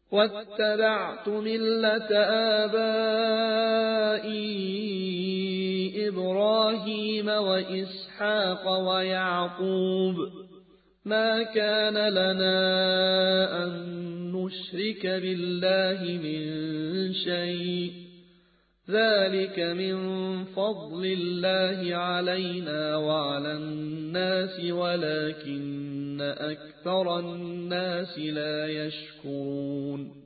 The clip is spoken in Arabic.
واتبعت ملة آبائي إبراهيم وإسحاق ويعقوب ما كان لنا أن نشرك بالله من شيء ذلك من فضل الله علينا وعلى الناس ولكن أكثر الناس لا يشكرون